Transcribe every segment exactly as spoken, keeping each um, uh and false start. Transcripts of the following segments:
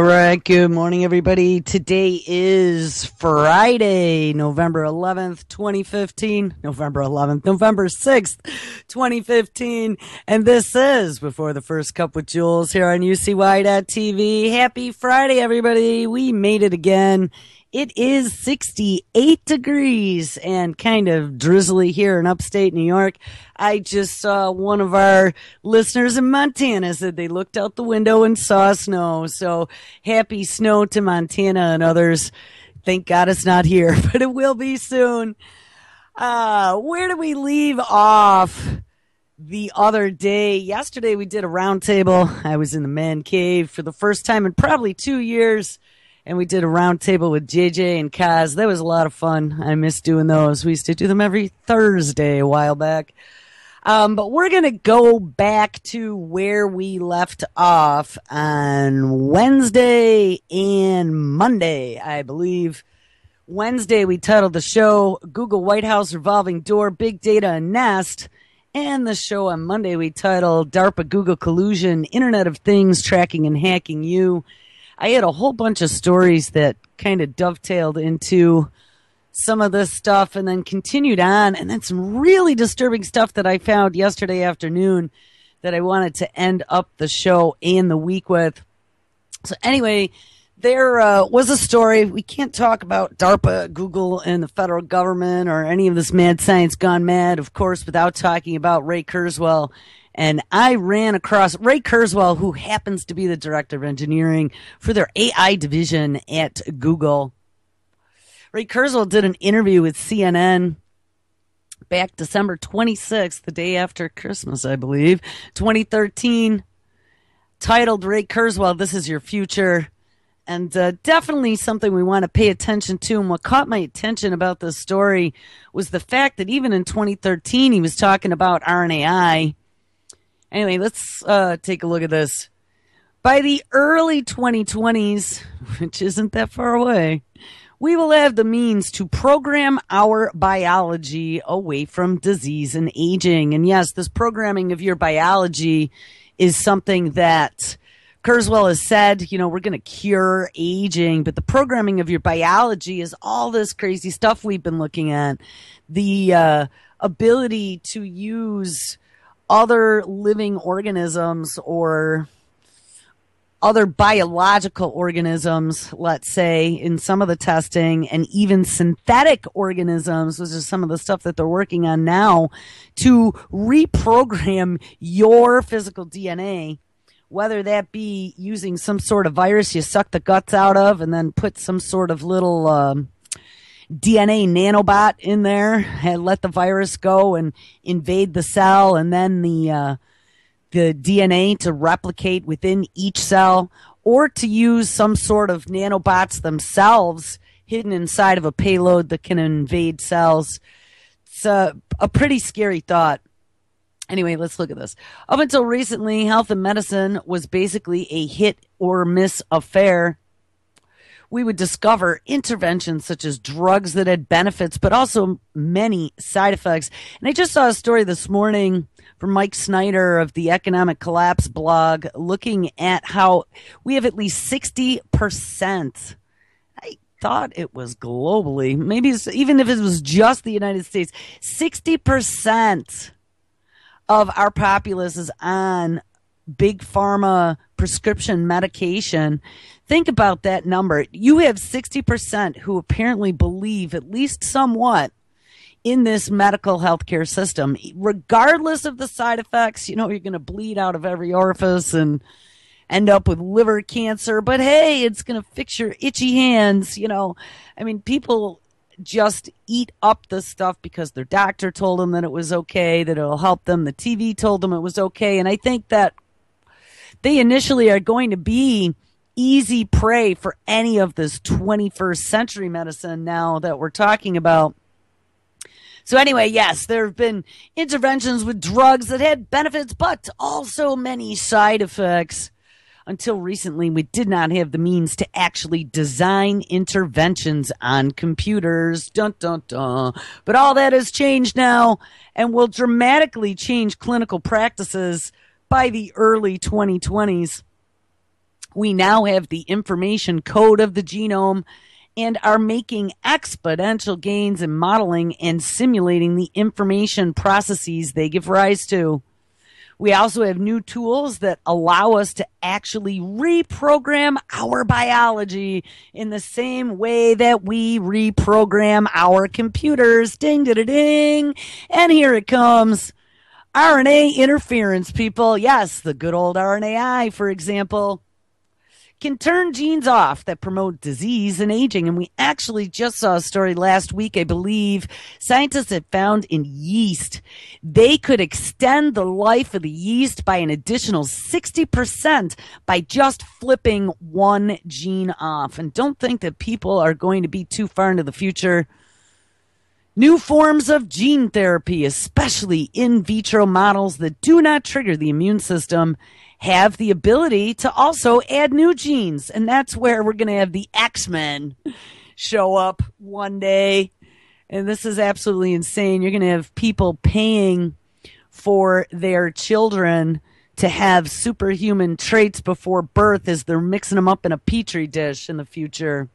right, good morning, everybody. Today is Friday, November eleventh, twenty fifteen. November eleventh, November sixth, twenty fifteen. And this is Before the First Cup with Jules here on U C Y dot T V. Happy Friday, everybody. We made it again. It is sixty-eight degrees and kind of drizzly here in upstate New York. I just saw one of our listeners in Montana said they looked out the window and saw snow. So happy snow to Montana and others. Thank God it's not here, but it will be soon. Uh, where do we leave off the other day? Yesterday we did a roundtable. I was in the man cave for the first time in probably two years. And we did a round table with J J and Kaz. That was a lot of fun. I miss doing those. We used to do them every Thursday a while back. Um, but we're going to go back to where we left off on Wednesday and Monday, I believe. Wednesday, we titled the show Google White House Revolving Door, Big Data and Nest. And the show on Monday, we titled DARPA Google Collusion, Internet of Things, Tracking and Hacking You. I had a whole bunch of stories that kind of dovetailed into some of this stuff and then continued on, and then some really disturbing stuff that I found yesterday afternoon that I wanted to end up the show and the week with. So anyway, there uh, was a story. We can't talk about DARPA, Google, and the federal government or any of this mad science gone mad, of course, without talking about Ray Kurzweil. And I ran across Ray Kurzweil, who happens to be the director of engineering for their A I division at Google. Ray Kurzweil did an interview with C N N back December twenty-sixth, the day after Christmas, I believe, twenty thirteen, titled Ray Kurzweil, This Is Your Future. And uh, definitely something we want to pay attention to. And what caught my attention about this story was the fact that even in twenty thirteen, he was talking about R N A I. Anyway, let's uh, take a look at this. By the early twenty twenties, which isn't that far away, we will have the means to program our biology away from disease and aging. And yes, this programming of your biology is something that Kurzweil has said, you know, we're going to cure aging, but the programming of your biology is all this crazy stuff we've been looking at. The uh, ability to use other living organisms or other biological organisms, let's say, in some of the testing, and even synthetic organisms, which is some of the stuff that they're working on now, to reprogram your physical D N A, whether that be using some sort of virus you suck the guts out of and then put some sort of little um, D N A nanobot in there and let the virus go and invade the cell, and then the uh, the D N A to replicate within each cell, or to use some sort of nanobots themselves hidden inside of a payload that can invade cells. It's a, a pretty scary thought. Anyway, let's look at this. Up until recently, health and medicine was basically a hit or miss affair. We would discover interventions such as drugs that had benefits, but also many side effects. And I just saw a story this morning from Mike Snyder of the Economic Collapse blog, looking at how we have at least sixty percent. I thought it was globally, maybe it's, even if it was just the United States, sixty percent of our populace is on big pharma prescription medication. Think about that number. You have sixty percent who apparently believe, at least somewhat, in this medical healthcare system. Regardless of the side effects, you know, you're going to bleed out of every orifice and end up with liver cancer. But hey, it's going to fix your itchy hands. You know, I mean, people just eat up the stuff because their doctor told them that it was okay, that it'll help them. The T V told them it was okay. And I think that they initially are going to be easy prey for any of this twenty-first century medicine now that we're talking about. So anyway, yes, there have been interventions with drugs that had benefits, but also many side effects. Until recently, we did not have the means to actually design interventions on computers. Dun, dun, dun. But all that has changed now and will dramatically change clinical practices by the early twenty twenties. We now have the information code of the genome and are making exponential gains in modeling and simulating the information processes they give rise to. We also have new tools that allow us to actually reprogram our biology in the same way that we reprogram our computers. Ding, ding, ding. And here it comes. R N A interference, people. Yes, the good old R N A I, for example, can turn genes off that promote disease and aging. And we actually just saw a story last week, I believe. Scientists had found in yeast, they could extend the life of the yeast by an additional sixty percent by just flipping one gene off. And don't think that people are going to be too far into the future. New forms of gene therapy, especially in vitro models that do not trigger the immune system, have the ability to also add new genes. And that's where we're going to have the X-Men show up one day. And this is absolutely insane. You're going to have people paying for their children to have superhuman traits before birth as they're mixing them up in a petri dish in the future.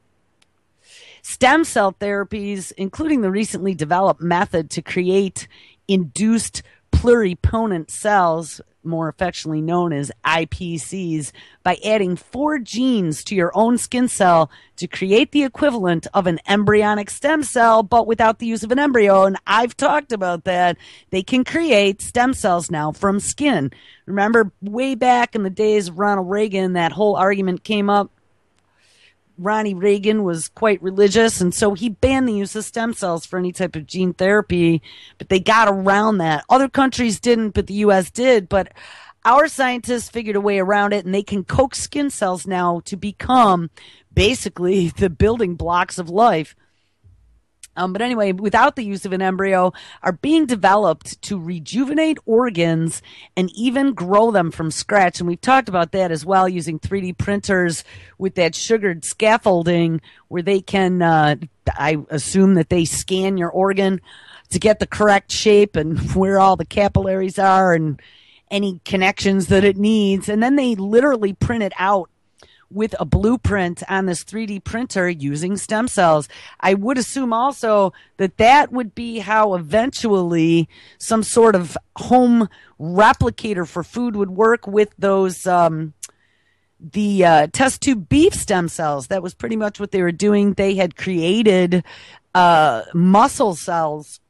Stem cell therapies, including the recently developed method to create induced pluripotent cells, more affectionately known as I P Cs, by adding four genes to your own skin cell to create the equivalent of an embryonic stem cell, but without the use of an embryo. And I've talked about that. They can create stem cells now from skin. Remember way back in the days of Ronald Reagan, that whole argument came up. Ronnie Reagan was quite religious, and so he banned the use of stem cells for any type of gene therapy, but they got around that. Other countries didn't, but the U S did. But our scientists figured a way around it, and they can coax skin cells now to become basically the building blocks of life. Um, but anyway, without the use of an embryo, are being developed to rejuvenate organs and even grow them from scratch. And we've talked about that as well, using three D printers with that sugared scaffolding where they can, uh, I assume that they scan your organ to get the correct shape and where all the capillaries are and any connections that it needs. And then they literally print it out with a blueprint on this three D printer using stem cells. I would assume also that that would be how eventually some sort of home replicator for food would work with those, um, the uh, test tube beef stem cells. That was pretty much what they were doing. They had created uh, muscle cells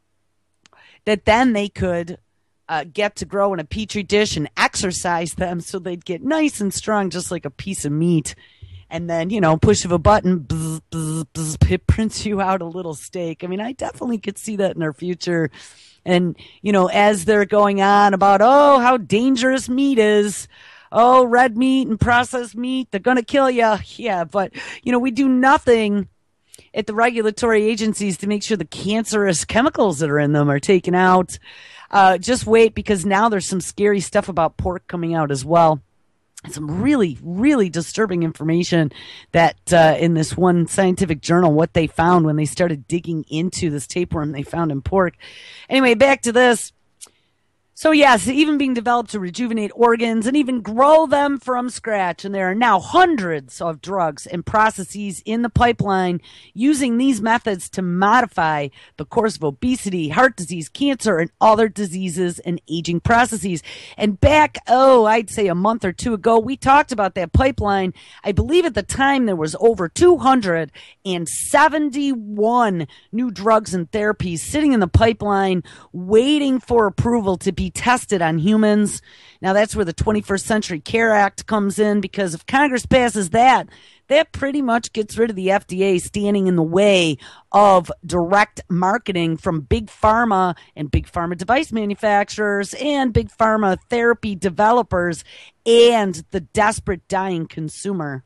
that then they could Uh, get to grow in a petri dish and exercise them so they'd get nice and strong, just like a piece of meat. And then, you know, push of a button, bzz, bzz, bzz, it prints you out a little steak. I mean, I definitely could see that in our future. And, you know, as they're going on about, oh, how dangerous meat is. Oh, red meat and processed meat, they're going to kill you. Yeah, but, you know, we do nothing at the regulatory agencies to make sure the cancerous chemicals that are in them are taken out. Uh, just wait, because now there's some scary stuff about pork coming out as well. Some really, really disturbing information that uh, in this one scientific journal, what they found when they started digging into this tapeworm they found in pork. Anyway, back to this. So yes, even being developed to rejuvenate organs and even grow them from scratch. And there are now hundreds of drugs and processes in the pipeline using these methods to modify the course of obesity, heart disease, cancer, and other diseases and aging processes. And back, oh, I'd say a month or two ago, we talked about that pipeline. I believe at the time there was over two hundred seventy-one new drugs and therapies sitting in the pipeline waiting for approval to be tested on humans. Now that's where the twenty-first Century Care Act comes in, because if Congress passes that, that pretty much gets rid of the F D A standing in the way of direct marketing from big pharma and big pharma device manufacturers and big pharma therapy developers and the desperate dying consumer.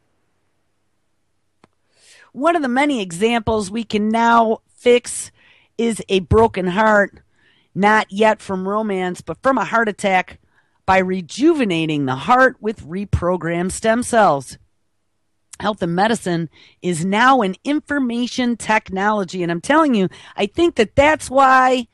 One of the many examples we can now fix is a broken heart. Not yet from romance, but from a heart attack, by rejuvenating the heart with reprogrammed stem cells. Health and medicine is now an information technology. And I'm telling you, I think that that's why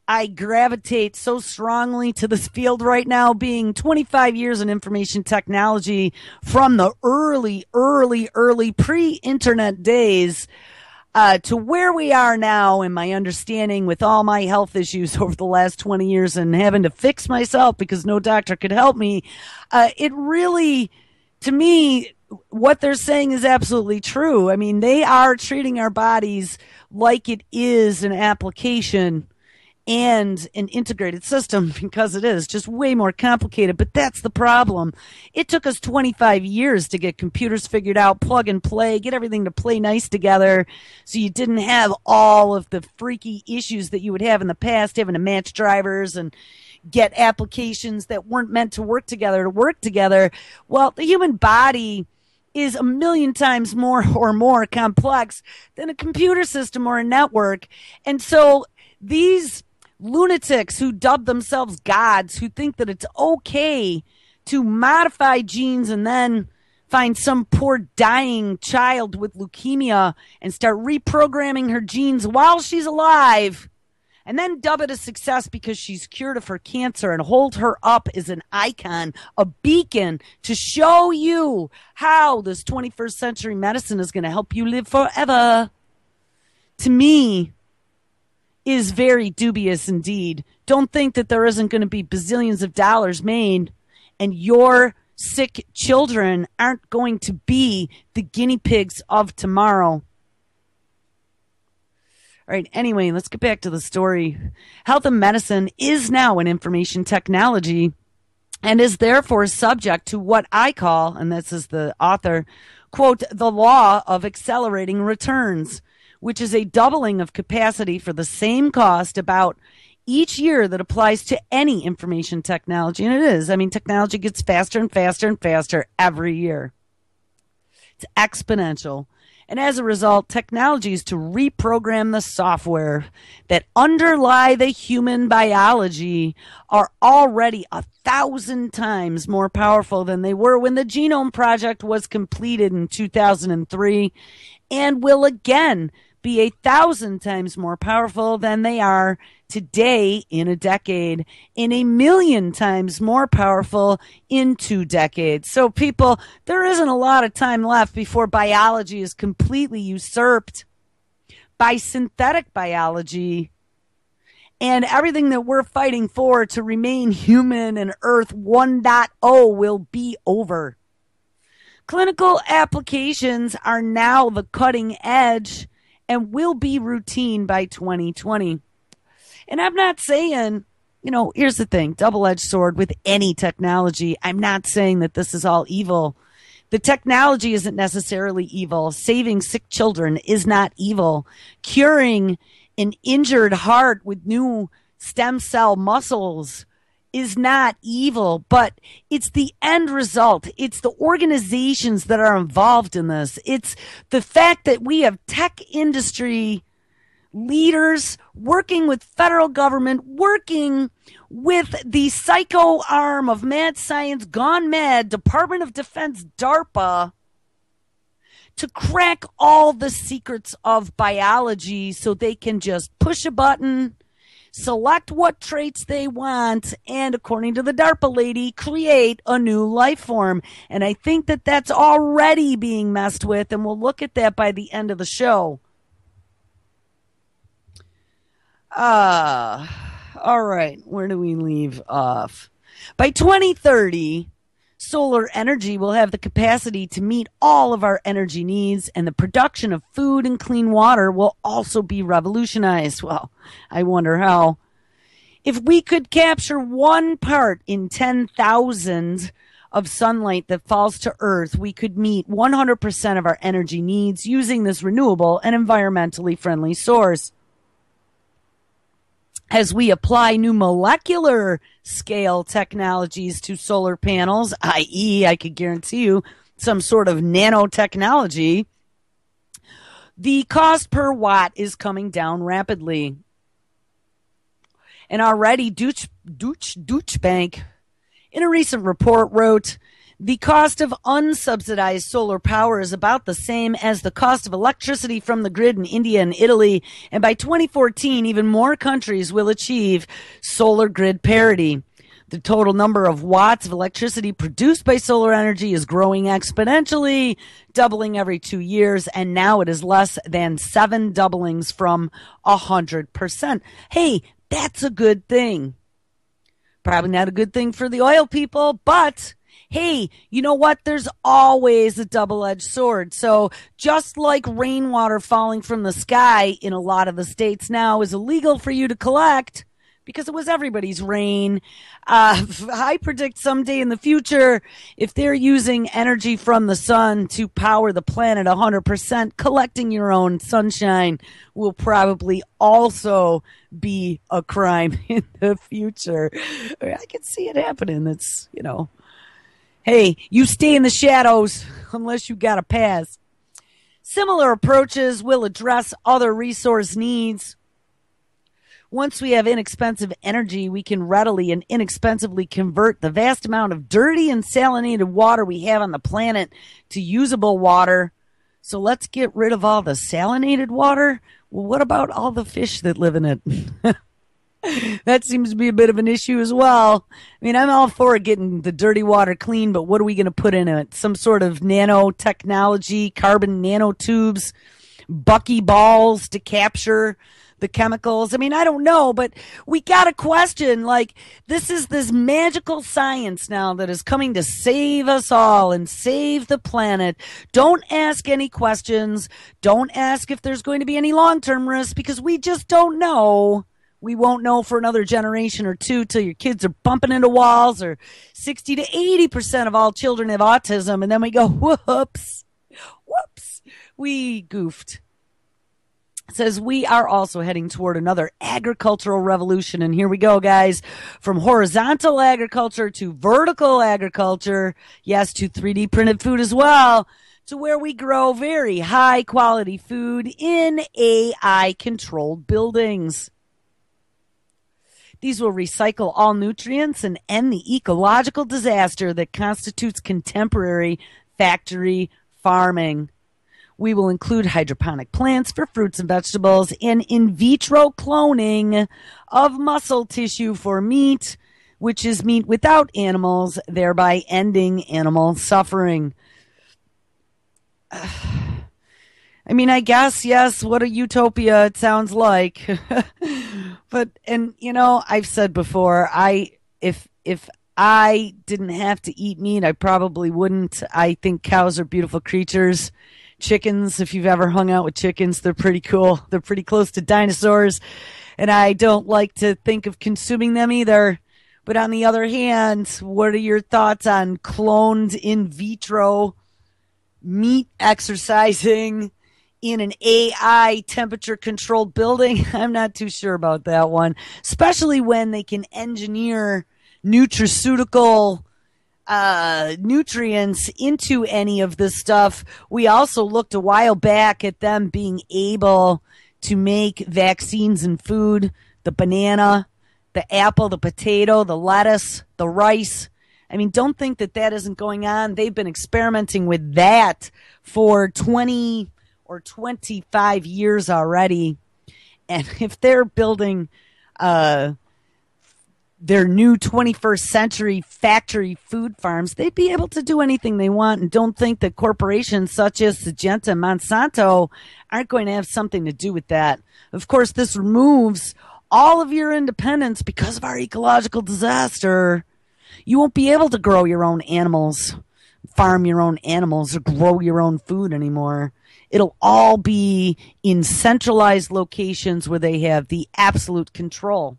I gravitate so strongly to this field right now, being twenty-five years in information technology from the early, early, early pre-internet days uh, to where we are now, and my understanding with all my health issues over the last twenty years and having to fix myself because no doctor could help me. Uh, it really, to me, what they're saying is absolutely true. I mean, they are treating our bodies like it is an application and an integrated system, because it is just way more complicated. But that's the problem. It took us twenty-five years to get computers figured out, plug and play, get everything to play nice together, so you didn't have all of the freaky issues that you would have in the past, having to match drivers and get applications that weren't meant to work together to work together. Well, the human body is a million times more or more complex than a computer system or a network. And so these lunatics who dub themselves gods, who think that it's okay to modify genes and then find some poor dying child with leukemia and start reprogramming her genes while she's alive, and then dub it a success because she's cured of her cancer, and hold her up as an icon, a beacon to show you how this twenty-first century medicine is going to help you live forever, to me, is very dubious indeed. Don't think that there isn't going to be bazillions of dollars made, and your sick children aren't going to be the guinea pigs of tomorrow. All right, anyway, let's get back to the story. Health and medicine is now an information technology and is therefore subject to what I call, and this is the author, quote, the law of accelerating returns, which is a doubling of capacity for the same cost about each year that applies to any information technology. And it is. I mean, technology gets faster and faster and faster every year. It's exponential. And as a result, technology is to reprogram the software that underlie the human biology are already a thousand times more powerful than they were when the Genome Project was completed in two thousand three, and will again be a thousand times more powerful than they are today in a decade, and a million times more powerful in two decades. So people, there isn't a lot of time left before biology is completely usurped by synthetic biology, and everything that we're fighting for to remain human and Earth one point oh will be over. Clinical applications are now the cutting edge and will be routine by twenty twenty. And I'm not saying, you know, here's the thing, double-edged sword with any technology. I'm not saying that this is all evil. The technology isn't necessarily evil. Saving sick children is not evil. Curing an injured heart with new stem cell muscles is not evil, but it's the end result. It's the organizations that are involved in this. It's the fact that we have tech industry leaders working with federal government, working with the psycho arm of mad science gone mad, Department of Defense, DARPA, to crack all the secrets of biology so they can just push a button, select what traits they want, and according to the DARPA lady, create a new life form. And I think that that's already being messed with, and we'll look at that by the end of the show. Uh, all right, where do we leave off? By twenty thirty, solar energy will have the capacity to meet all of our energy needs, and the production of food and clean water will also be revolutionized. Well, I wonder how. If we could capture one part in ten thousand of sunlight that falls to Earth, we could meet one hundred percent of our energy needs using this renewable and environmentally friendly source. As we apply new molecular scale technologies to solar panels, that is, I could guarantee you some sort of nanotechnology, the cost per watt is coming down rapidly. And already Deutsche, Deutsche, Deutsche Bank, in a recent report, wrote The cost of unsubsidized solar power is about the same as the cost of electricity from the grid in India and Italy. And by twenty fourteen, even more countries will achieve solar grid parity. The total number of watts of electricity produced by solar energy is growing exponentially, doubling every two years. And now it is less than seven doublings from one hundred percent. Hey, that's a good thing. Probably not a good thing for the oil people, but hey, you know what? There's always a double-edged sword. So just like rainwater falling from the sky in a lot of the states now is illegal for you to collect because it was everybody's rain, uh, I predict someday in the future, if they're using energy from the sun to power the planet one hundred percent, collecting your own sunshine will probably also be a crime in the future. I can see it happening. It's, you know... Hey, you stay in the shadows unless you got a pass. Similar approaches will address other resource needs. Once we have inexpensive energy, we can readily and inexpensively convert the vast amount of dirty and salinated water we have on the planet to usable water. So let's get rid of all the salinated water. Well, what about all the fish that live in it? That seems to be a bit of an issue as well. I mean, I'm all for getting the dirty water clean, but what are we going to put in it? Some sort of nanotechnology, carbon nanotubes, buckyballs to capture the chemicals. I mean, I don't know, but we got to question, like, this is this magical science now that is coming to save us all and save the planet. Don't ask any questions. Don't ask if there's going to be any long-term risks because we just don't know. We won't know for another generation or two till your kids are bumping into walls, or sixty to eighty percent of all children have autism. And then we go, whoops, whoops, we goofed. It says we are also heading toward another agricultural revolution. And here we go, guys, from horizontal agriculture to vertical agriculture. Yes, to three D printed food as well, to where we grow very high quality food in A I controlled buildings. These will recycle all nutrients and end the ecological disaster that constitutes contemporary factory farming. We will include hydroponic plants for fruits and vegetables and in vitro cloning of muscle tissue for meat, which is meat without animals, thereby ending animal suffering. I mean, I guess, yes, what a utopia it sounds like. But, and, you know, I've said before, I, if, if I didn't have to eat meat, I probably wouldn't. I think cows are beautiful creatures. Chickens, if you've ever hung out with chickens, they're pretty cool. They're pretty close to dinosaurs. And I don't like to think of consuming them either. But on the other hand, what are your thoughts on cloned in vitro meat exercising in an A I temperature-controlled building? I'm not too sure about that one, especially when they can engineer nutraceutical uh, nutrients into any of this stuff. We also looked a while back at them being able to make vaccines and food, the banana, the apple, the potato, the lettuce, the rice. I mean, don't think that that isn't going on. They've been experimenting with that for twenty or twenty-five years already. And if they're building uh, their new twenty-first century factory food farms, they'd be able to do anything they want. And don't think that corporations such as Syngenta and Monsanto aren't going to have something to do with that. Of course, this removes all of your independence because of our ecological disaster. You won't be able to grow your own animals, farm your own animals, or grow your own food anymore. It'll all be in centralized locations where they have the absolute control.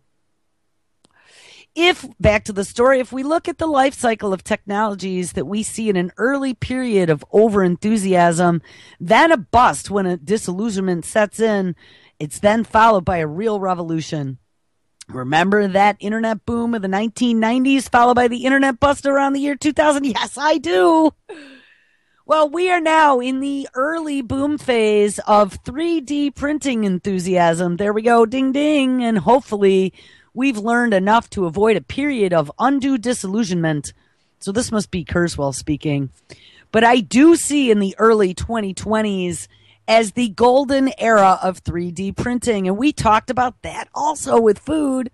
If, back to the story, if we look at the life cycle of technologies that we see in an early period of over-enthusiasm, then a bust when a disillusionment sets in, it's then followed by a real revolution. Remember that internet boom of the nineteen nineties followed by the internet bust around the year two thousand? Yes, I do. Well, we are now in the early boom phase of three D printing enthusiasm. There we go, ding, ding. And hopefully we've learned enough to avoid a period of undue disillusionment. So this must be Kurzweil speaking. But I do see in the early twenty twenties as the golden era of three D printing. And we talked about that also with food,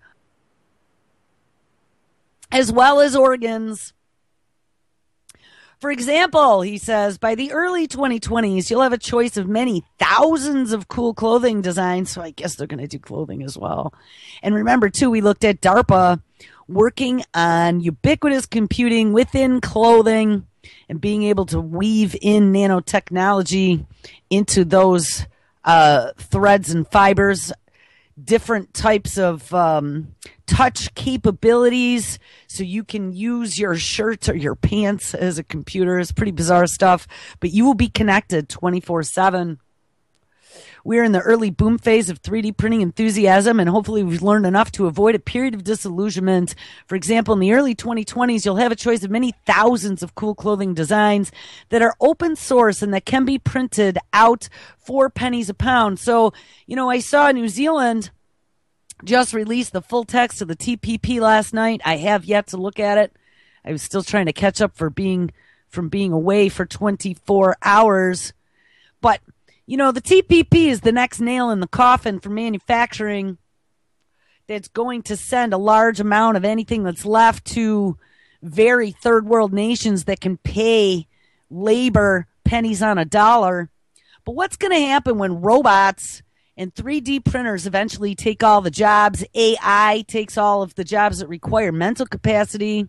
as well as organs. For example, he says, by the early twenty twenties, you'll have a choice of many thousands of cool clothing designs. So I guess they're going to do clothing as well. And remember, too, we looked at DARPA working on ubiquitous computing within clothing and being able to weave in nanotechnology into those uh, threads and fibers, different types of um, touch capabilities so you can use your shirt or your pants as a computer. It's pretty bizarre stuff, but you will be connected twenty-four seven. We're in the early boom phase of three D printing enthusiasm, and hopefully we've learned enough to avoid a period of disillusionment. For example, in the early twenty twenties, you'll have a choice of many thousands of cool clothing designs that are open source and that can be printed out for pennies a pound. So, you know, I saw New Zealand just released the full text of the T P P last night. I have yet to look at it. I was still trying to catch up for being from being away for twenty-four hours. But you know, the T P P is the next nail in the coffin for manufacturing that's going to send a large amount of anything that's left to very third world nations that can pay labor pennies on a dollar. But what's going to happen when robots and three D printers eventually take all the jobs? A I takes all of the jobs that require mental capacity.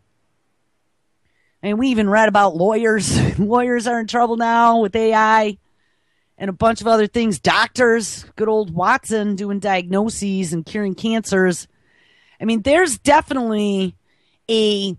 And we even read about lawyers. Lawyers are in trouble now with A I. And a bunch of other things. Doctors, good old Watson doing diagnoses and curing cancers. I mean, there's definitely a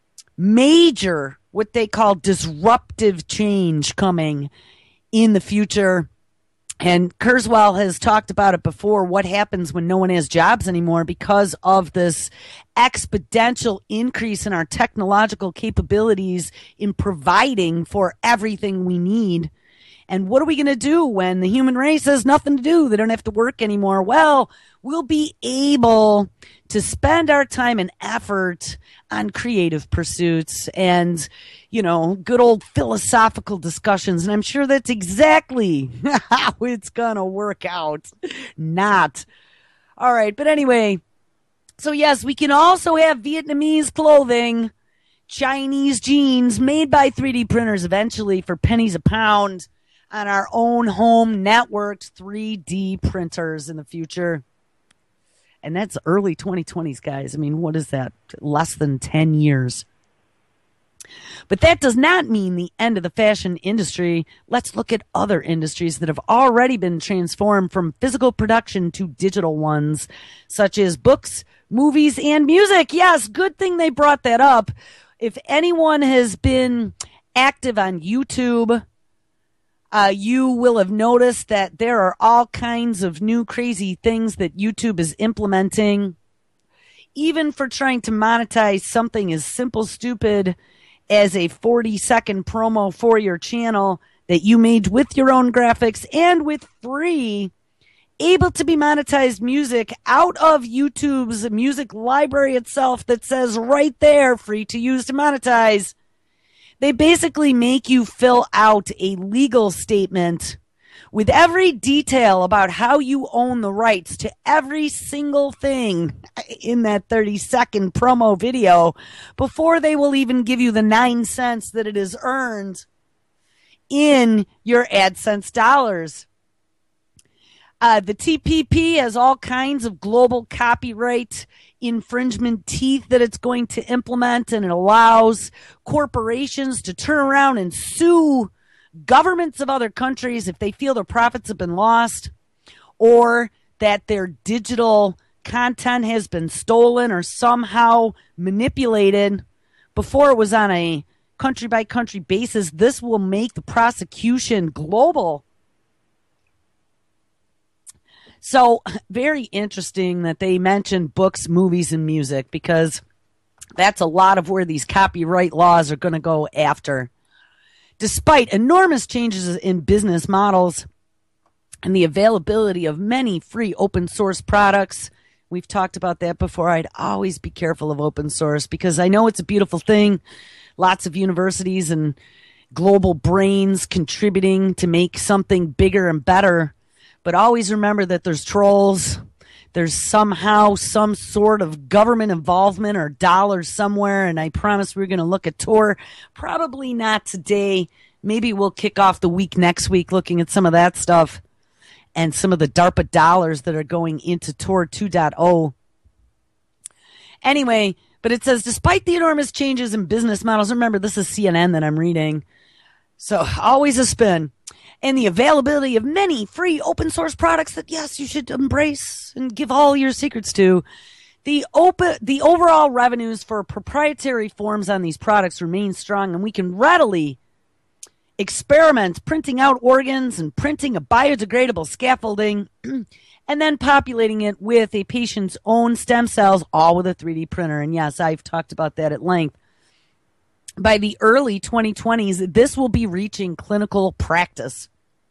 major, what they call disruptive change coming in the future. And Kurzweil has talked about it before, what happens when no one has jobs anymore because of this exponential increase in our technological capabilities in providing for everything we need. And what are we going to do when the human race has nothing to do? They don't have to work anymore. Well, we'll be able to spend our time and effort on creative pursuits and, you know, good old philosophical discussions. And I'm sure that's exactly how it's going to work out. Not. All right. But anyway, so yes, we can also have Vietnamese clothing, Chinese jeans made by three D printers eventually for pennies a pound on our own home networked three D printers in the future. And that's early twenty twenties, guys. I mean, what is that? Less than ten years. But that does not mean the end of the fashion industry. Let's look at other industries that have already been transformed from physical production to digital ones, such as books, movies, and music. Yes, good thing they brought that up. If anyone has been active on YouTube, Uh, you will have noticed that there are all kinds of new crazy things that YouTube is implementing, even for trying to monetize something as simple, stupid as a forty second promo for your channel that you made with your own graphics and with free, able to be monetized music out of YouTube's music library itself that says right there, free to use to monetize. They basically make you fill out a legal statement with every detail about how you own the rights to every single thing in that thirty second promo video before they will even give you the nine cents that it is earned in your AdSense dollars. Uh, the T P P has all kinds of global copyright infringement teeth that it's going to implement, and it allows corporations to turn around and sue governments of other countries if they feel their profits have been lost or that their digital content has been stolen or somehow manipulated before it was on a country by country basis. This will make the prosecution global. So very interesting that they mentioned books, movies, and music, because that's a lot of where these copyright laws are going to go after. Despite enormous changes in business models and the availability of many free open source products, We've talked about that before. I'd always be careful of open source because I know it's a beautiful thing. Lots of universities and global brains contributing to make something bigger and better. But always remember that there's trolls. There's somehow some sort of government involvement or dollars somewhere. And I promise we're going to look at Tor. Probably not today. Maybe we'll kick off the week next week looking at some of that stuff and some of the DARPA dollars that are going into Tor two point oh. Anyway, but it says, despite the enormous changes in business models, remember, this is C N N that I'm reading, so always a spin, and the availability of many free open source products that, yes, you should embrace and give all your secrets to, the open, the overall revenues for proprietary forms on these products remain strong, and we can readily experiment printing out organs and printing a biodegradable scaffolding and then populating it with a patient's own stem cells, all with a three D printer. And yes, I've talked about that at length. By the early twenty twenties, this will be reaching clinical practice.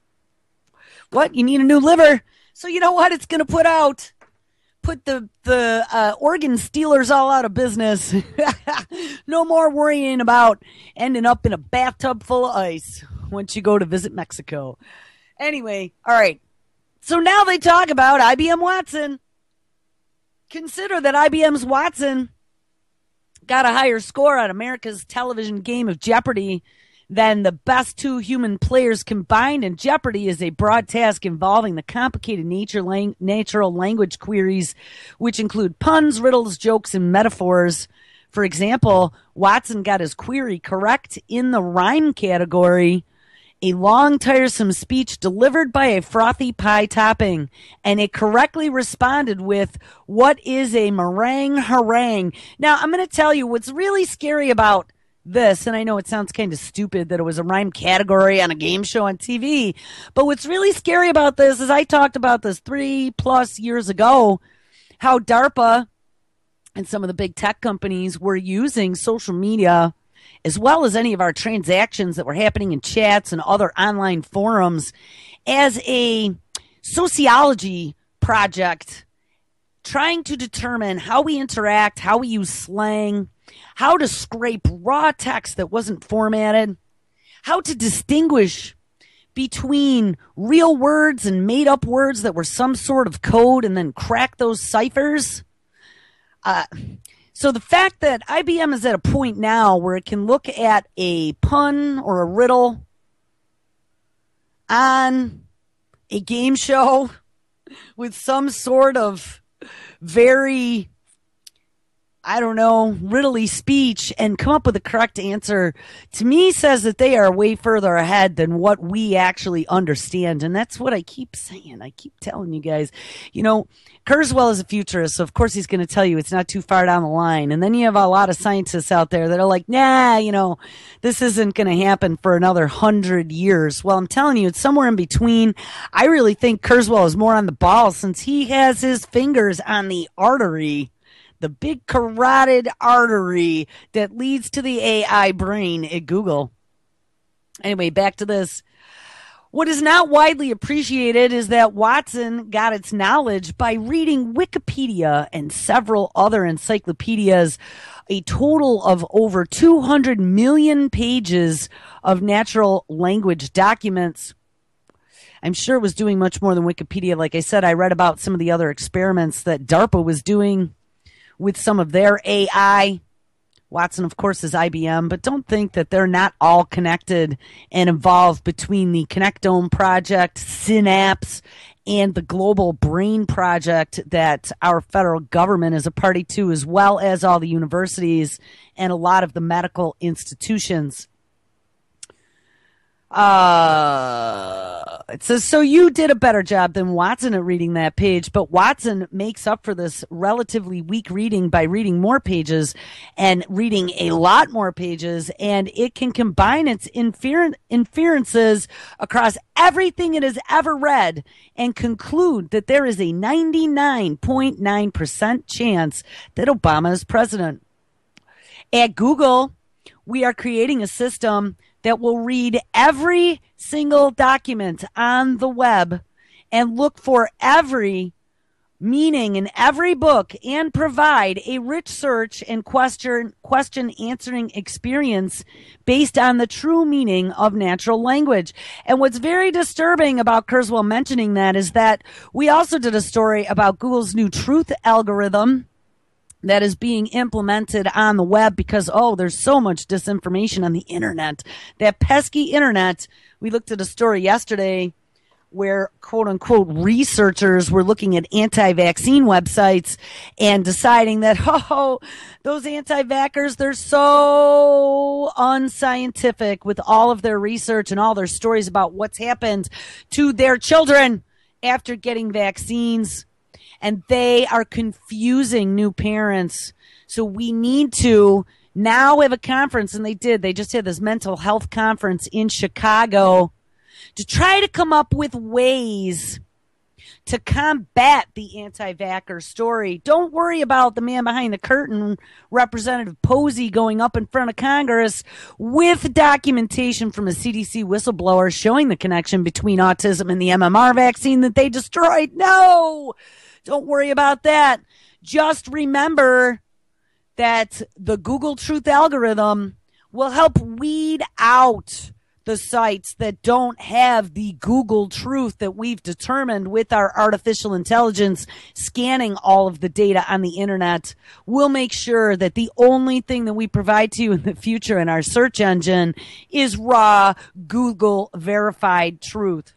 What? You need a new liver? So you know what? It's going to put out, put the, the uh, organ stealers all out of business. No more worrying about ending up in a bathtub full of ice once you go to visit Mexico. Anyway, all right. So now they talk about I B M Watson. Consider that I B M's Watson got a higher score on America's television game of Jeopardy than the best two human players combined. And Jeopardy is a broad task involving the complicated nature lang- natural language queries, which include puns, riddles, jokes, and metaphors. For example, Watson got his query correct in the rhyme category. A long, tiresome speech delivered by a frothy pie topping. And it correctly responded with, what is a meringue harangue? Now, I'm going to tell you what's really scary about this, and I know it sounds kind of stupid that it was a rhyme category on a game show on T V, but what's really scary about this is I talked about this three plus years ago, how DARPA and some of the big tech companies were using social media as well as any of our transactions that were happening in chats and other online forums as a sociology project trying to determine how we interact, how we use slang, how to scrape raw text that wasn't formatted, how to distinguish between real words and made-up words that were some sort of code and then crack those ciphers. Uh, so the fact that I B M is at a point now where it can look at a pun or a riddle on a game show with some sort of very, I don't know, riddly speech and come up with the correct answer, to me says that they are way further ahead than what we actually understand. And that's what I keep saying. I keep telling you guys, you know, Kurzweil is a futurist, so of course he's going to tell you it's not too far down the line. And then you have a lot of scientists out there that are like, nah, you know, this isn't going to happen for another hundred years. Well, I'm telling you, it's somewhere in between. I really think Kurzweil is more on the ball since he has his fingers on the artery, the big carotid artery that leads to the A I brain at Google. Anyway, back to this. What is not widely appreciated is that Watson got its knowledge by reading Wikipedia and several other encyclopedias, a total of over two hundred million pages of natural language documents. I'm sure it was doing much more than Wikipedia. Like I said, I read about some of the other experiments that DARPA was doing with some of their A I. Watson, of course, is I B M, but don't think that they're not all connected and involved between the Connectome project, Synapse, and the Global Brain Project that our federal government is a party to, as well as all the universities and a lot of the medical institutions. Uh, it says, so you did a better job than Watson at reading that page, but Watson makes up for this relatively weak reading by reading more pages and reading a lot more pages, and it can combine its infer- inferences across everything it has ever read and conclude that there is a ninety-nine point nine percent chance that Obama is president. At Google, we are creating a system that will read every single document on the web and look for every meaning in every book and provide a rich search and question question answering experience based on the true meaning of natural language. And what's very disturbing about Kurzweil mentioning that is that we also did a story about Google's new truth algorithm that is being implemented on the web because, oh, there's so much disinformation on the internet. That pesky internet. We looked at a story yesterday where, quote unquote, researchers were looking at anti-vaccine websites and deciding that, oh, those anti-vaxxers, they're so unscientific with all of their research and all their stories about what's happened to their children after getting vaccines. And they are confusing new parents. So we need to now have a conference, and they did. They just had this mental health conference in Chicago to try to come up with ways to combat the anti-vaxxer story. Don't worry about the man behind the curtain, Representative Posey, going up in front of Congress with documentation from a C D C whistleblower showing the connection between autism and the M M R vaccine that they destroyed. No! Don't worry about that. Just remember that the Google Truth algorithm will help weed out the sites that don't have the Google truth that we've determined with our artificial intelligence scanning all of the data on the internet. We'll make sure that the only thing that we provide to you in the future in our search engine is raw Google verified truth.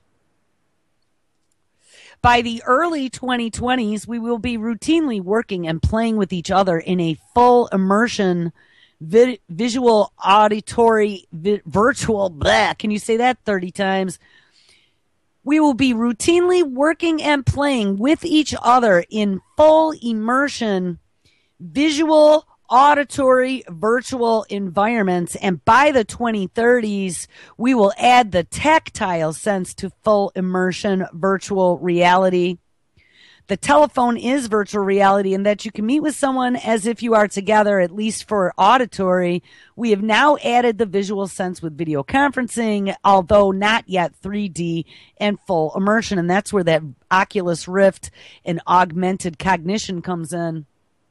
By the early twenty twenties, we will be routinely working and playing with each other in a full immersion, vi- visual, auditory, vi- virtual, blah. Can you say that thirty times? We will be routinely working and playing with each other in full immersion, visual, auditory, virtual environments. And by the twenty thirties, we will add the tactile sense to full immersion virtual reality. The telephone is virtual reality in that you can meet with someone as if you are together, at least for auditory. We have now added the visual sense with video conferencing, although not yet three D and full immersion. And that's where that Oculus Rift and augmented cognition comes in.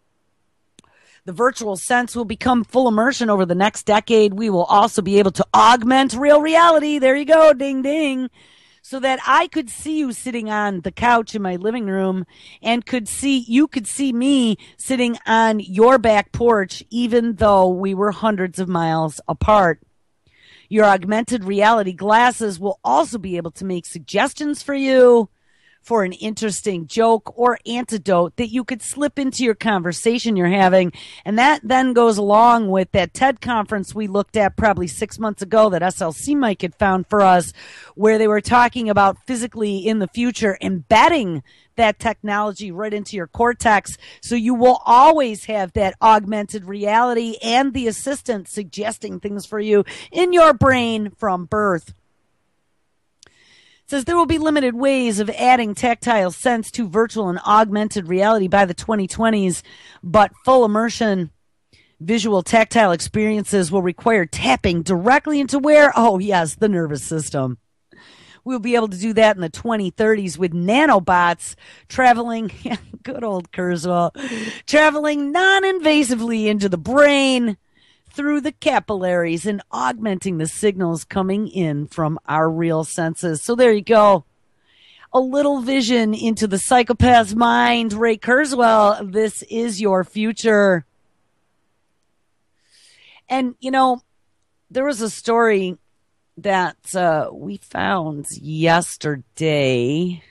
The virtual sense will become full immersion over the next decade. We will also be able to augment real reality. There you go. Ding, ding. So that I could see you sitting on the couch in my living room and could see, you could see me sitting on your back porch, even though we were hundreds of miles apart. Your augmented reality glasses will also be able to make suggestions for you for an interesting joke or antidote that you could slip into your conversation you're having. And that then goes along with that TED conference we looked at probably six months ago that S L C Mike had found for us, where they were talking about physically in the future embedding that technology right into your cortex. So you will always have that augmented reality and the assistant suggesting things for you in your brain from birth. Says there will be limited ways of adding tactile sense to virtual and augmented reality by the twenty twenties, but full immersion visual tactile experiences will require tapping directly into where? Oh, yes, the nervous system. We'll be able to do that in the twenty thirties with nanobots traveling, good old Kurzweil, traveling non-invasively into the brain through the capillaries and augmenting the signals coming in from our real senses. So there you go. A little vision into the psychopath's mind. Ray Kurzweil, this is your future. And, you know, there was a story that uh, we found yesterday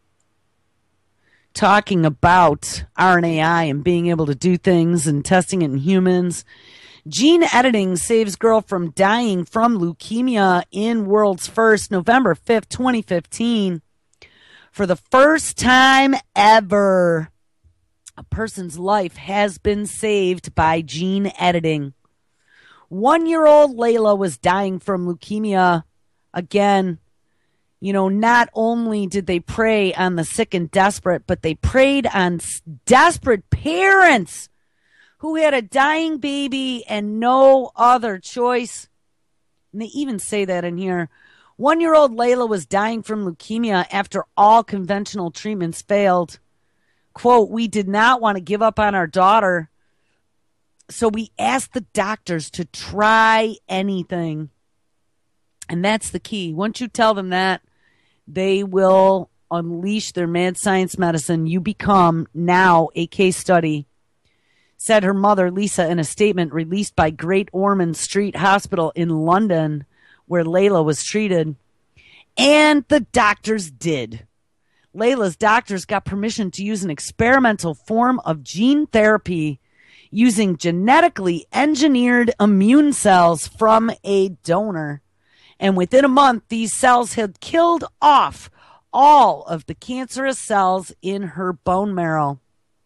talking about R N A I and being able to do things and testing it in humans. Gene editing saves girl from dying from leukemia in world's first, November fifth, twenty fifteen. For the first time ever, a person's life has been saved by gene editing. One-year-old Layla was dying from leukemia. Again, you know, not only did they prey on the sick and desperate, but they preyed on desperate parents who had a dying baby and no other choice. And they even say that in here. One-year-old Layla was dying from leukemia after all conventional treatments failed. quote, we did not want to give up on our daughter, so we asked the doctors to try anything. And that's the key. Once you tell them that, they will unleash their mad science medicine. You become now a case study, said her mother, Lisa, in a statement released by Great Ormond Street Hospital in London, where Layla was treated. And the doctors did. Layla's doctors got permission to use an experimental form of gene therapy using genetically engineered immune cells from a donor. And within a month, these cells had killed off all of the cancerous cells in her bone marrow.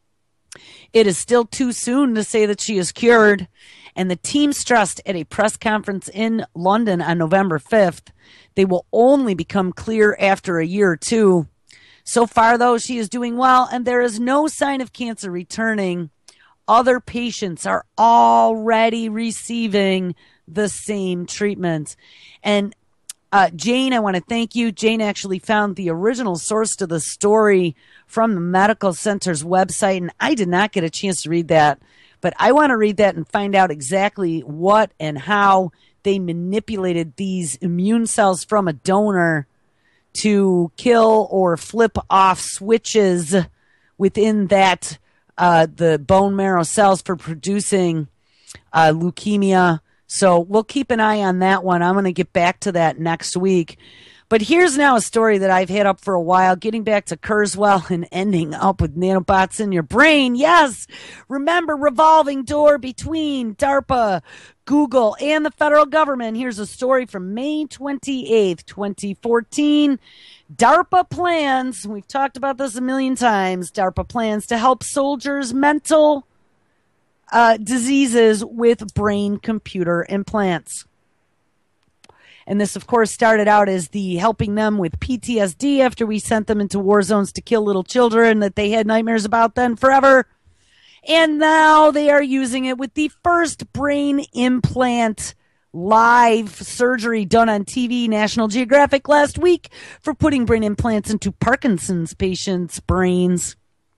It is still too soon to say that she is cured, and the team stressed at a press conference in London on November fifth, they will only become clear after a year or two. So far, though, she is doing well, and there is no sign of cancer returning. Other patients are already receiving the same treatment. And uh, Jane, I want to thank you. Jane actually found the original source to the story from the medical center's website, and I did not get a chance to read that. But I want to read that and find out exactly what and how they manipulated these immune cells from a donor to kill or flip off switches within that uh, the bone marrow cells for producing uh, leukemia. So we'll keep an eye on that one. I'm going to get back to that next week. But here's now a story that I've had up for a while, getting back to Kurzweil and ending up with nanobots in your brain. Yes, remember, revolving door between DARPA, Google, and the federal government. Here's a story from May twenty-eighth, twenty fourteen. DARPA plans, we've talked about this a million times, DARPA plans to help soldiers' mental uh, diseases with brain-computer implants. And this, of course, started out as the helping them with P T S D after we sent them into war zones to kill little children that they had nightmares about then forever. And now they are using it with the first brain implant live surgery done on T V, National Geographic last week, for putting brain implants into Parkinson's patients' brains.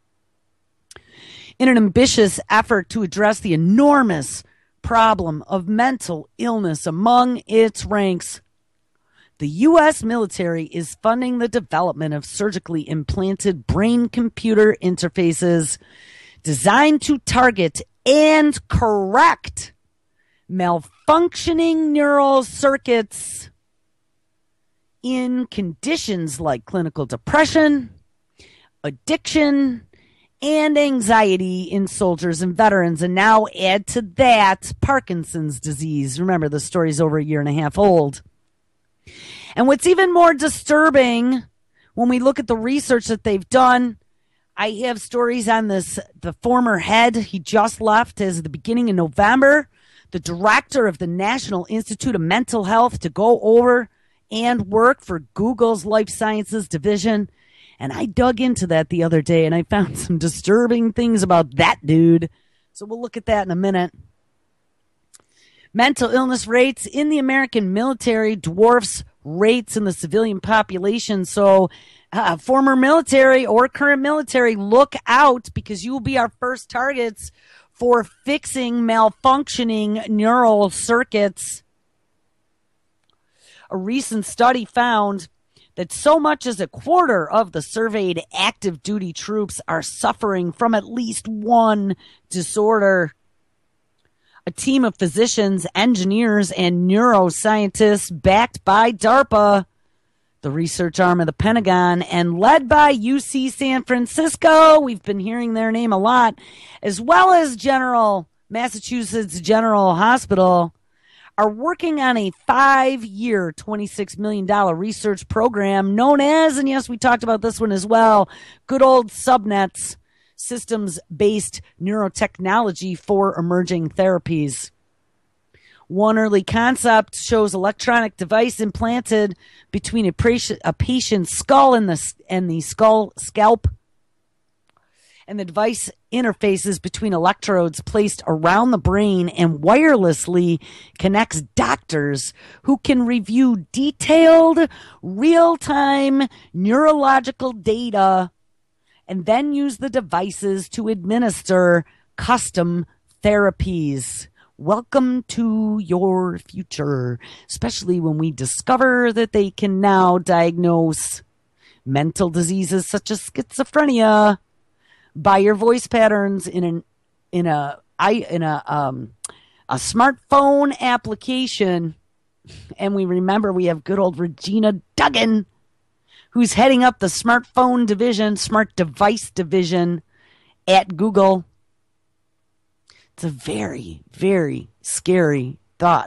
In an ambitious effort to address the enormous problem of mental illness among its ranks, the U S military is funding the development of surgically implanted brain-computer interfaces designed to target and correct malfunctioning neural circuits in conditions like clinical depression, addiction, and anxiety in soldiers and veterans. And now add to that Parkinson's disease. Remember, the story's over a year and a half old. And what's even more disturbing when we look at the research that they've done, I have stories on this, the former head, he just left as the beginning of November, the director of the National Institute of Mental Health, to go over and work for Google's Life Sciences division. And I dug into that the other day, and I found some disturbing things about that dude. So we'll look at that in a minute. Mental illness rates in the American military dwarfs rates in the civilian population. So uh, former military or current military, look out, because you will be our first targets for fixing malfunctioning neural circuits. A recent study found that so much as a quarter of the surveyed active duty troops are suffering from at least one disorder. A team of physicians, engineers, and neuroscientists backed by DARPA, the research arm of the Pentagon, and led by U C San Francisco, we've been hearing their name a lot, as well as General Massachusetts General Hospital, are working on a five-year, twenty-six million dollars research program known as, and yes, we talked about this one as well, good old subnets, systems-based neurotechnology for emerging therapies. One early concept shows electronic device implanted between a, patient, a patient's skull and the, and the skull scalp, and the device interfaces between electrodes placed around the brain and wirelessly connects doctors who can review detailed, real-time neurological data and then use the devices to administer custom therapies. Welcome to your future, especially when we discover that they can now diagnose mental diseases such as schizophrenia by your voice patterns in an in a I in a um a smartphone application. And we remember we have good old Regina Duggan, who's heading up the smartphone division, smart device division at Google. It's a very, very scary thought.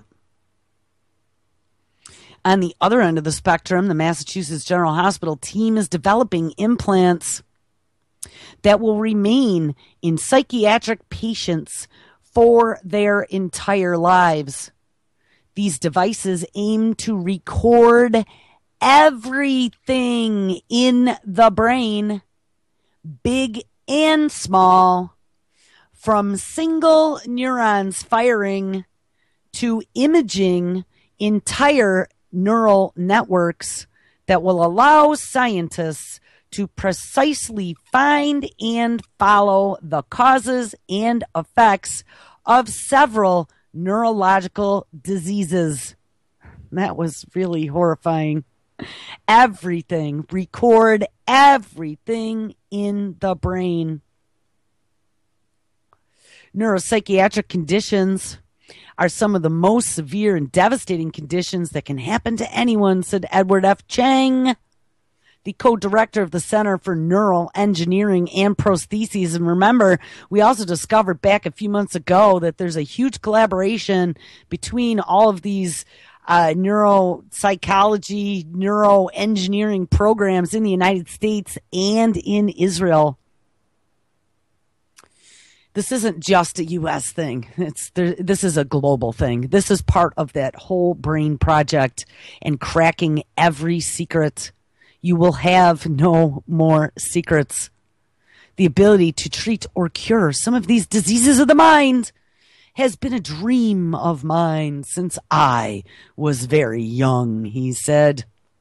On the other end of the spectrum, the Massachusetts General Hospital team is developing implants that will remain in psychiatric patients for their entire lives. These devices aim to record everything in the brain, big and small, from single neurons firing to imaging entire neural networks that will allow scientists to precisely find and follow the causes and effects of several neurological diseases. That was really horrifying. Everything, record everything in the brain. Neuropsychiatric conditions are some of the most severe and devastating conditions that can happen to anyone, said Edward F. Chang, the co-director of the Center for Neural Engineering and Prostheses. And remember, we also discovered back a few months ago that there's a huge collaboration between all of these uh, neuropsychology, neuroengineering programs in the United States and in Israel. This isn't just a U S thing. It's there, this is a global thing. This is part of that whole brain project and cracking every secret. You will have no more secrets. The ability to treat or cure some of these diseases of the mind has been a dream of mine since I was very young, he said.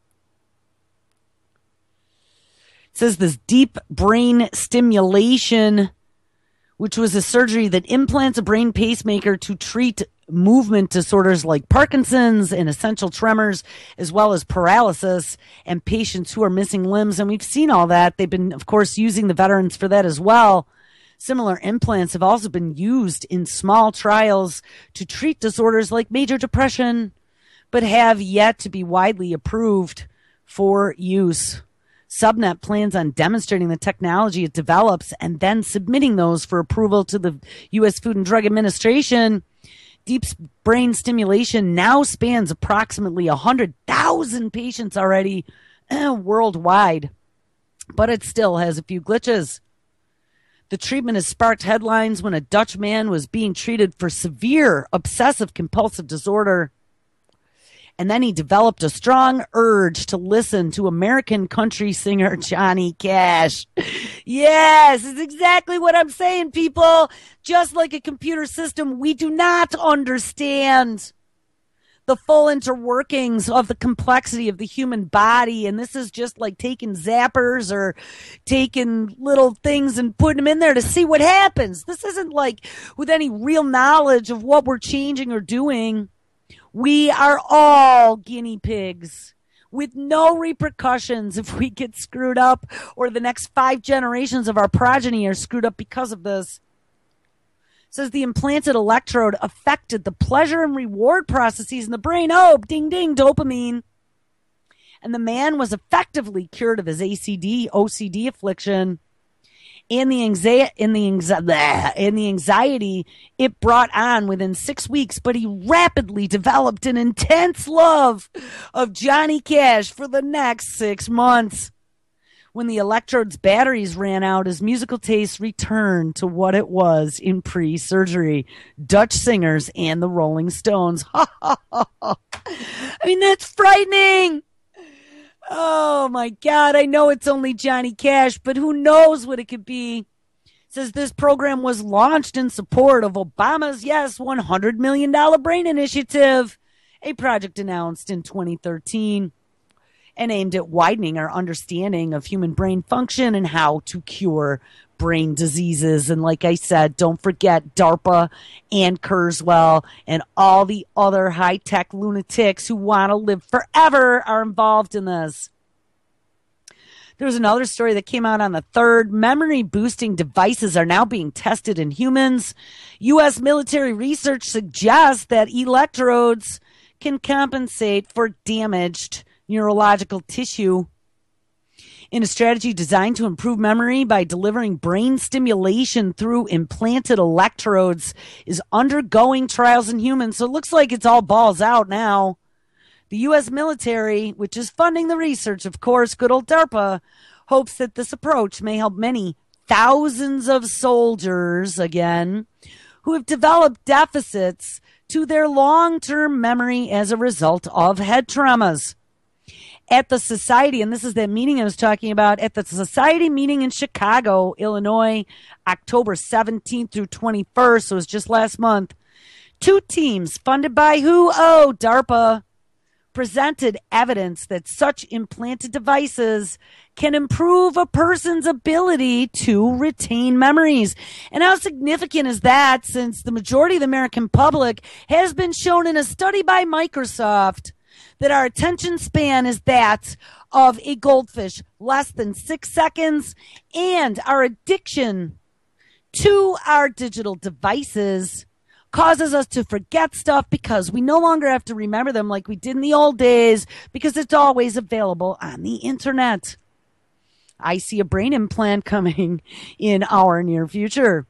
It says this deep brain stimulation, which was a surgery that implants a brain pacemaker to treat movement disorders like Parkinson's and essential tremors, as well as paralysis and patients who are missing limbs. And we've seen all that. They've been, of course, using the veterans for that as well. Similar implants have also been used in small trials to treat disorders like major depression, but have yet to be widely approved for use. Subnet plans on demonstrating the technology it develops and then submitting those for approval to the U S Food and Drug Administration. Deep brain stimulation now spans approximately one hundred thousand patients already worldwide, but it still has a few glitches. The treatment has sparked headlines when a Dutch man was being treated for severe obsessive compulsive disorder. And then he developed a strong urge to listen to American country singer Johnny Cash. Yes, it's exactly what I'm saying, people. Just like a computer system, we do not understand the full interworkings of the complexity of the human body. And this is just like taking zappers or taking little things and putting them in there to see what happens. This isn't like with any real knowledge of what we're changing or doing. We are all guinea pigs with no repercussions if we get screwed up or the next five generations of our progeny are screwed up because of this. It says the implanted electrode affected the pleasure and reward processes in the brain. Oh, ding, ding, dopamine. And the man was effectively cured of his A C D, O C D affliction. And the anxiety, in the anxiety, and the anxiety it brought on within six weeks, but he rapidly developed an intense love of Johnny Cash for the next six months. When the electrode's batteries ran out, his musical taste returned to what it was in pre-surgery. Dutch singers and the Rolling Stones. I mean, that's frightening. Oh, my God. I know it's only Johnny Cash, but who knows what it could be. It says this program was launched in support of Obama's, yes, one hundred million dollars brain initiative, a project announced in twenty thirteen. and aimed at widening our understanding of human brain function and how to cure brain diseases. And like I said, don't forget DARPA and Kurzweil and all the other high-tech lunatics who want to live forever are involved in this. There was another story that came out on the third. Memory-boosting devices are now being tested in humans. U S military research suggests that electrodes can compensate for damaged neurological tissue. In a strategy designed to improve memory by delivering brain stimulation through implanted electrodes, is undergoing trials in humans. So it looks like it's all balls out now. The U S military, which is funding the research, of course, good old DARPA, hopes that this approach may help many thousands of soldiers, again, who have developed deficits to their long-term memory as a result of head traumas. At the society, and this is that meeting I was talking about, at the society meeting in Chicago, Illinois, October seventeenth through twenty-first, so it was just last month, two teams funded by who? Oh, DARPA, presented evidence that such implanted devices can improve a person's ability to retain memories. And how significant is that, since the majority of the American public has been shown in a study by Microsoft that our attention span is that of a goldfish, less than six seconds, and our addiction to our digital devices causes us to forget stuff because we no longer have to remember them like we did in the old days because it's always available on the internet. I see a brain implant coming in our near future.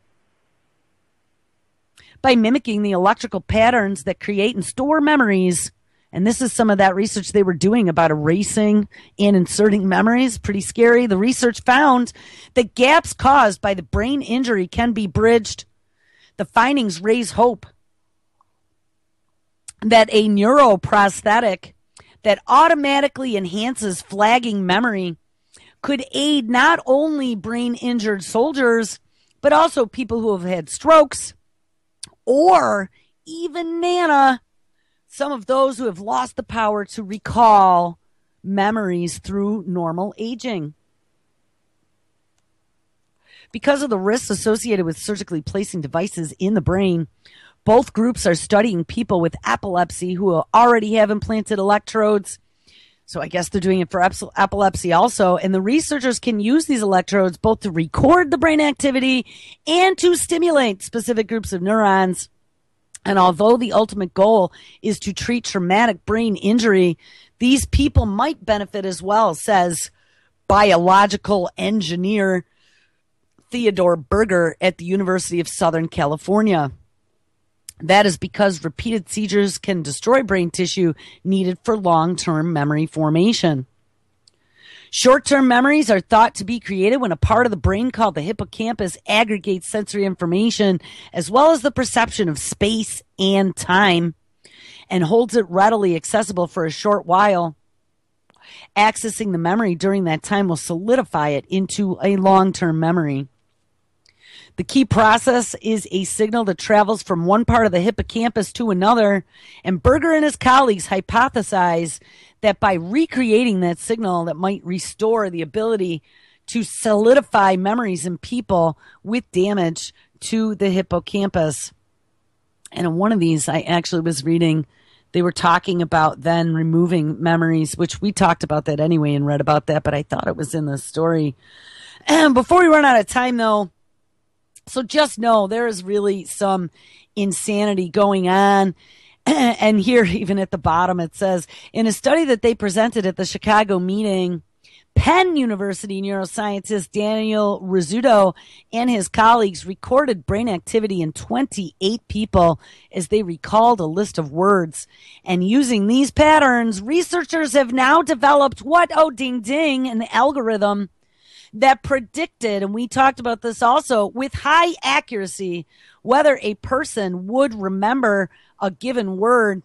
By mimicking the electrical patterns that create and store memories, and this is some of that research they were doing about erasing and inserting memories, pretty scary. The research found that gaps caused by the brain injury can be bridged. The findings raise hope that a neuroprosthetic that automatically enhances flagging memory could aid not only brain-injured soldiers, but also people who have had strokes, or even Nana, some of those who have lost the power to recall memories through normal aging. Because of the risks associated with surgically placing devices in the brain, both groups are studying people with epilepsy who already have implanted electrodes. So I guess they're doing it for epilepsy also. And the researchers can use these electrodes both to record the brain activity and to stimulate specific groups of neurons. And although the ultimate goal is to treat traumatic brain injury, these people might benefit as well, says biological engineer Theodore Berger at the University of Southern California. That is because repeated seizures can destroy brain tissue needed for long-term memory formation. Short-term memories are thought to be created when a part of the brain called the hippocampus aggregates sensory information as well as the perception of space and time and holds it readily accessible for a short while. Accessing the memory during that time will solidify it into a long-term memory. The key process is a signal that travels from one part of the hippocampus to another, and Berger and his colleagues hypothesize that by recreating that signal that might restore the ability to solidify memories in people with damage to the hippocampus. And in one of these, I actually was reading, they were talking about then removing memories, which we talked about that anyway and read about that, but I thought it was in the story. And before we run out of time, though, so just know there is really some insanity going on. And here, even at the bottom, it says, in a study that they presented at the Chicago meeting, Penn University neuroscientist Daniel Rizzuto and his colleagues recorded brain activity in twenty-eight people as they recalled a list of words. And using these patterns, researchers have now developed what? Oh, ding, ding, an algorithm that predicted, and we talked about this also, with high accuracy, whether a person would remember a given word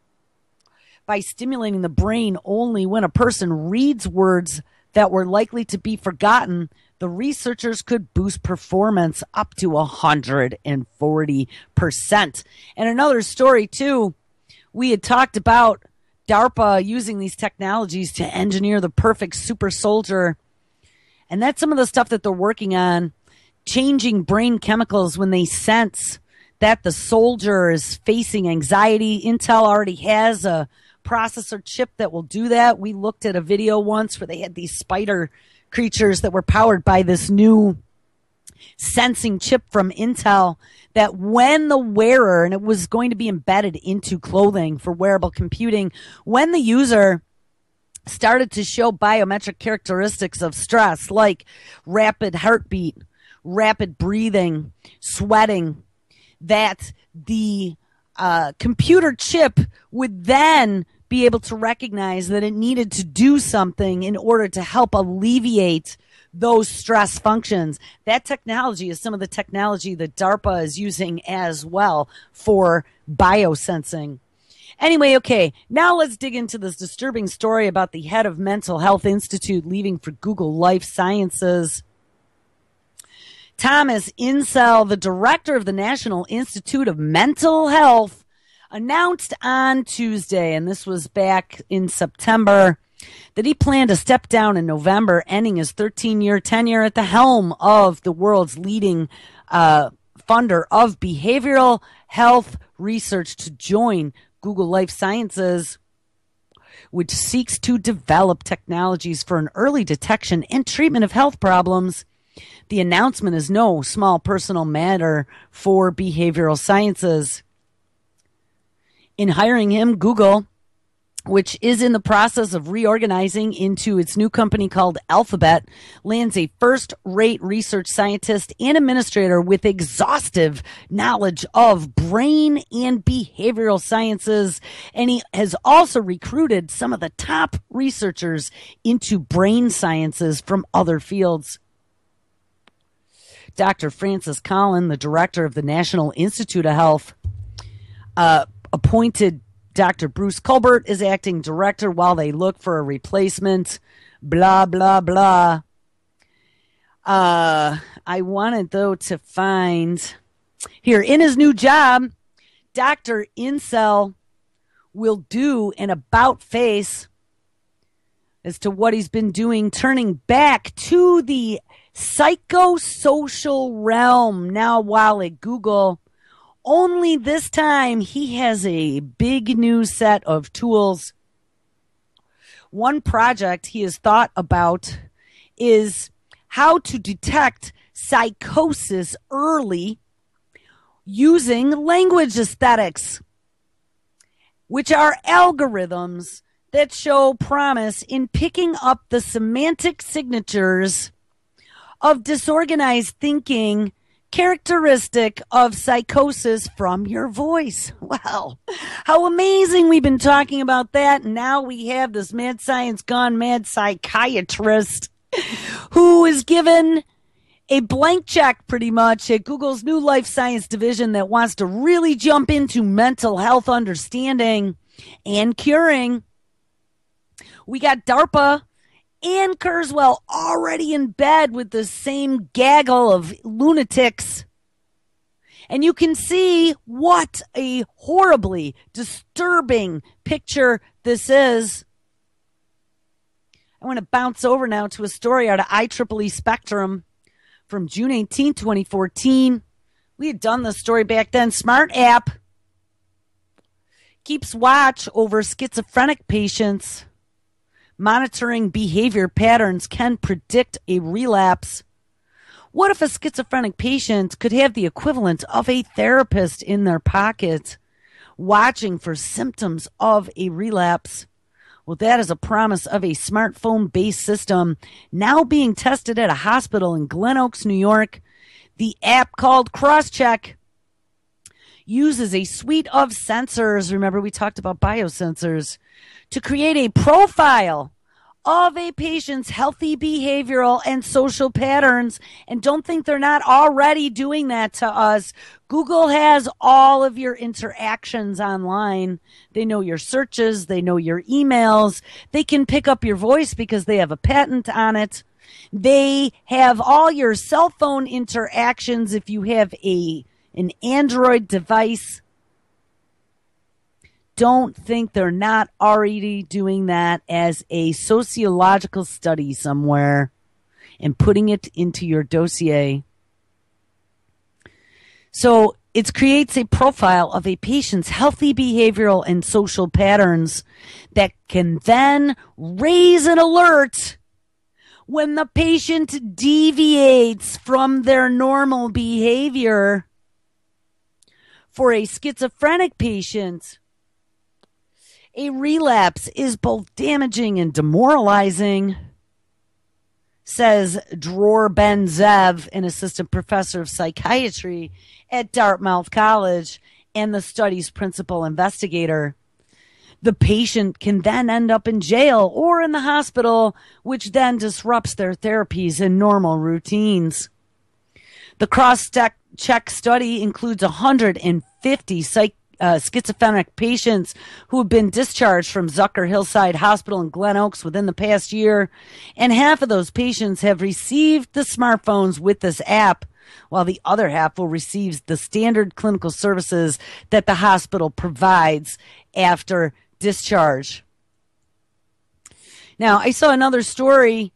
by stimulating the brain only when a person reads words that were likely to be forgotten. The researchers could boost performance up to one hundred forty percent. And another story, too, we had talked about DARPA using these technologies to engineer the perfect super soldier. And that's some of the stuff that they're working on, changing brain chemicals when they sense that the soldier is facing anxiety. Intel already has a processor chip that will do that. We looked at a video once where they had these spider creatures that were powered by this new sensing chip from Intel, that when the wearer, and it was going to be embedded into clothing for wearable computing, when the user started to show biometric characteristics of stress like rapid heartbeat, rapid breathing, sweating, that the uh, computer chip would then be able to recognize that it needed to do something in order to help alleviate those stress functions. That technology is some of the technology that DARPA is using as well for biosensing. Anyway, okay, now let's dig into this disturbing story about the head of Mental Health Institute leaving for Google Life Sciences. Thomas Insel, the director of the National Institute of Mental Health, announced on Tuesday, and this was back in September, that he planned to step down in November, ending his thirteen-year tenure at the helm of the world's leading uh, funder of behavioral health research to join Google Life Sciences, which seeks to develop technologies for an early detection and treatment of health problems. The announcement is no small personal matter for behavioral sciences. In hiring him, Google, which is in the process of reorganizing into its new company called Alphabet, lands a first-rate research scientist and administrator with exhaustive knowledge of brain and behavioral sciences. And he has also recruited some of the top researchers into brain sciences from other fields. Doctor Francis Collin, the director of the National Institute of Health, uh, appointed Doctor Bruce Colbert as acting director while they look for a replacement. Blah, blah, blah. Uh, I wanted, though, to find here in his new job, Doctor Insel will do an about face as to what he's been doing, turning back to the psychosocial realm now while at Google. Only this time he has a big new set of tools. One project he has thought about is how to detect psychosis early using language aesthetics, which are algorithms that show promise in picking up the semantic signatures of disorganized thinking characteristic of psychosis from your voice. Wow, how amazing. We've been talking about that, and now we have this mad science gone mad psychiatrist who is given a blank check pretty much at Google's new life science division that wants to really jump into mental health understanding and curing. We got DARPA and Kurzweil already in bed with the same gaggle of lunatics. And you can see what a horribly disturbing picture this is. I want to bounce over now to a story out of I triple E Spectrum from June eighteenth, twenty fourteen. We had done the story back then. Smart app keeps watch over schizophrenic patients. Monitoring behavior patterns can predict a relapse. What if a schizophrenic patient could have the equivalent of a therapist in their pocket, watching for symptoms of a relapse? Well, that is a promise of a smartphone-based system now being tested at a hospital in Glen Oaks, New York. The app, called Crosscheck, uses a suite of sensors. Remember, we talked about biosensors to create a profile of a patient's healthy behavioral and social patterns. And don't think they're not already doing that to us. Google has all of your interactions online. They know your searches. They know your emails. They can pick up your voice because they have a patent on it. They have all your cell phone interactions if you have a an Android device. don't think they're not already doing that as a sociological study somewhere and putting it into your dossier. So it creates a profile of a patient's healthy behavioral and social patterns that can then raise an alert when the patient deviates from their normal behavior. For a schizophrenic patient, a relapse is both damaging and demoralizing, says Dror Ben-Zeev, an assistant professor of psychiatry at Dartmouth College and the study's principal investigator. The patient can then end up in jail or in the hospital, which then disrupts their therapies and normal routines. The cross-check study includes one hundred fifty psych Uh, schizophrenic patients who have been discharged from Zucker Hillside Hospital in Glen Oaks within the past year, and half of those patients have received the smartphones with this app, while the other half will receive the standard clinical services that the hospital provides after discharge. Now, I saw another story.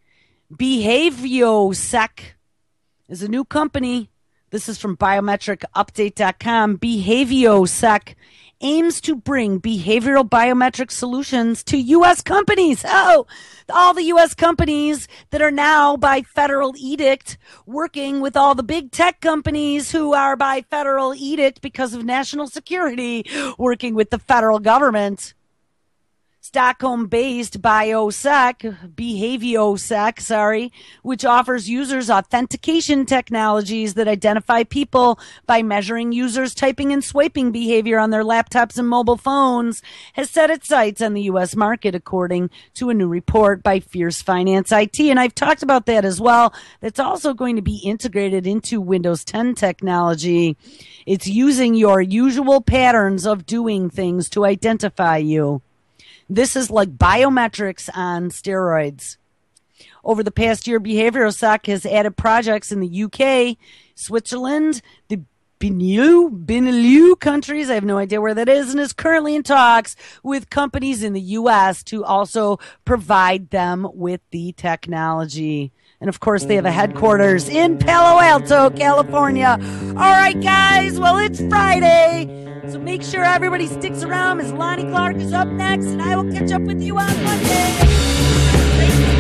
BehavioSec is a new company. This is from biometric update dot com. BehavioSec aims to bring behavioral biometric solutions to U S companies. Oh, all the U S companies that are now by federal edict working with all the big tech companies who are by federal edict because of national security working with the federal government. Stockholm-based BioSec, BehavioSec, sorry, which offers users authentication technologies that identify people by measuring users' typing and swiping behavior on their laptops and mobile phones, has set its sights on the U S market, according to a new report by Fierce Finance I T. And I've talked about that as well. That's also going to be integrated into Windows ten technology. It's using your usual patterns of doing things to identify you. This is like biometrics on steroids. Over the past year, BehavioSec has added projects in the U K, Switzerland, the Benelux, Benelux countries, I have no idea where that is, and is currently in talks with companies in the U S to also provide them with the technology. And of course, they have a headquarters in Palo Alto, California. All right, guys, well, it's Friday. So make sure everybody sticks around as Lonnie Clark is up next, and I will catch up with you on Monday.